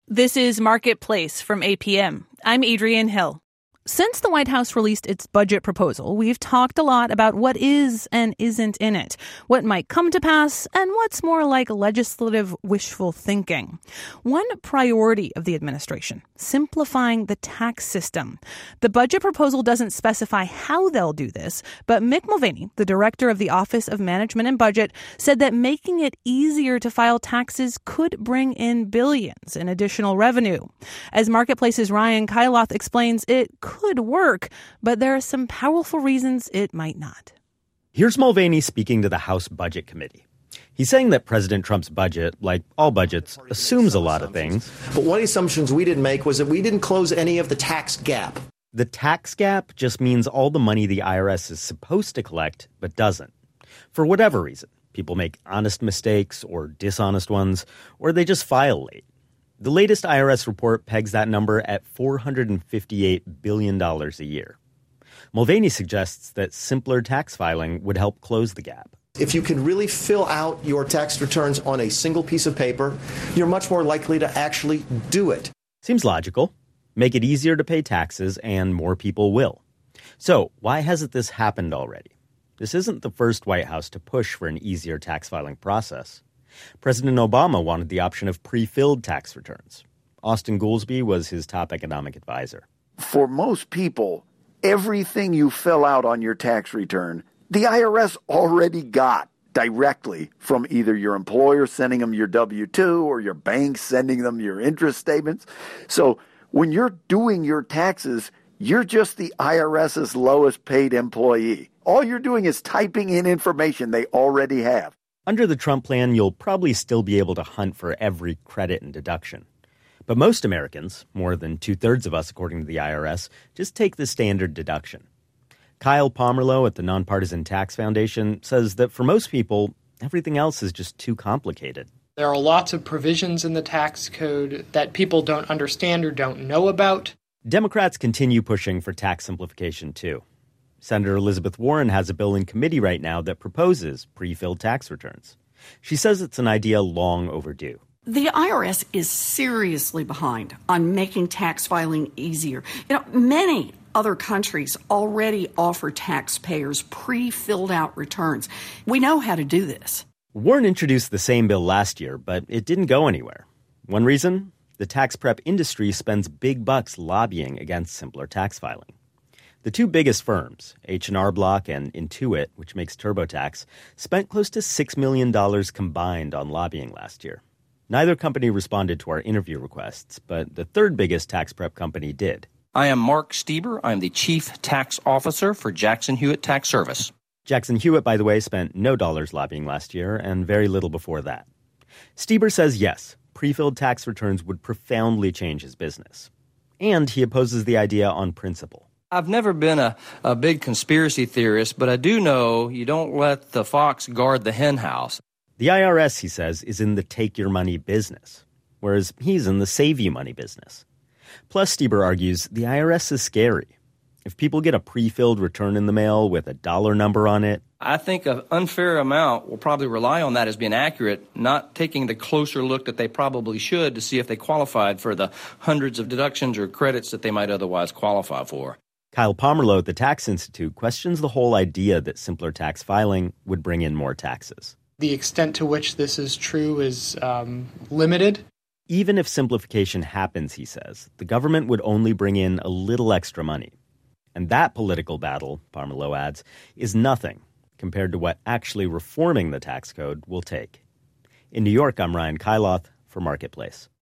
This is Marketplace from APM. I'm Adrienne Hill. Since the White House released its budget proposal, we've talked a lot about what is and isn't in it, what might come to pass, and what's more like legislative wishful thinking. One priority of the administration, simplifying the tax system. The budget proposal doesn't specify how they'll do this, but Mick Mulvaney, the director of the Office of Management and Budget, said that making it easier to file taxes could bring in billions in additional revenue. As Marketplace's Ryan Kailath explains, it could work, but there are some powerful reasons it might not. Here's Mulvaney speaking to the House Budget Committee. He's saying that President Trump's budget, like all budgets, assumes a lot of things. But one of the assumptions we didn't make was that we didn't close any of the tax gap. The tax gap just means all the money the IRS is supposed to collect, but doesn't. For whatever reason, people make honest mistakes or dishonest ones, or they just file late. The latest IRS report pegs that number at $458 billion a year. Mulvaney suggests that simpler tax filing would help close the gap. If you can really fill out your tax returns on a single piece of paper, you're much more likely to actually do it. Seems logical. Make it easier to pay taxes, and more people will. So why hasn't this happened already? This isn't the first White House to push for an easier tax filing process. President Obama wanted the option of pre-filled tax returns. Austin Goolsbee was his top economic advisor. For most people, everything you fill out on your tax return, the IRS already got directly from either your employer sending them your W-2 or your bank sending them your interest statements. So when you're doing your taxes, you're just the IRS's lowest paid employee. All you're doing is typing in information they already have. Under the Trump plan, you'll probably still be able to hunt for every credit and deduction. But most Americans, more than two-thirds of us according to the IRS, just take the standard deduction. Kyle Pomerleau at the Nonpartisan Tax Foundation says that for most people, everything else is just too complicated. There are lots of provisions in the tax code that people don't understand or don't know about. Democrats continue pushing for tax simplification, too. Senator Elizabeth Warren has a bill in committee right now that proposes pre-filled tax returns. She says it's an idea long overdue. The IRS is seriously behind on making tax filing easier. Many other countries already offer taxpayers pre-filled out returns. We know how to do this. Warren introduced the same bill last year, but it didn't go anywhere. One reason? The tax prep industry spends big bucks lobbying against simpler tax filing. The two biggest firms, H&R Block and Intuit, which makes TurboTax, spent close to $6 million combined on lobbying last year. Neither company responded to our interview requests, but the third biggest tax prep company did. I am Mark Stieber. I'm the Chief Tax Officer for Jackson Hewitt Tax Service. Jackson Hewitt, by the way, spent no dollars lobbying last year and very little before that. Stieber says yes, pre-filled tax returns would profoundly change his business. And he opposes the idea on principle. I've never been a big conspiracy theorist, but I do know you don't let the fox guard the hen house. The IRS, he says, is in the take-your-money business, whereas he's in the save-you-money business. Plus, Stieber argues, the IRS is scary. If people get a pre-filled return in the mail with a dollar number on it, I think an unfair amount will probably rely on that as being accurate, not taking the closer look that they probably should to see if they qualified for the hundreds of deductions or credits that they might otherwise qualify for. Kyle Pomerleau at the Tax Institute questions the whole idea that simpler tax filing would bring in more taxes. The extent to which this is true is limited. Even if simplification happens, he says, the government would only bring in a little extra money. And that political battle, Pomerleau adds, is nothing compared to what actually reforming the tax code will take. In New York, I'm Ryan Kailath for Marketplace.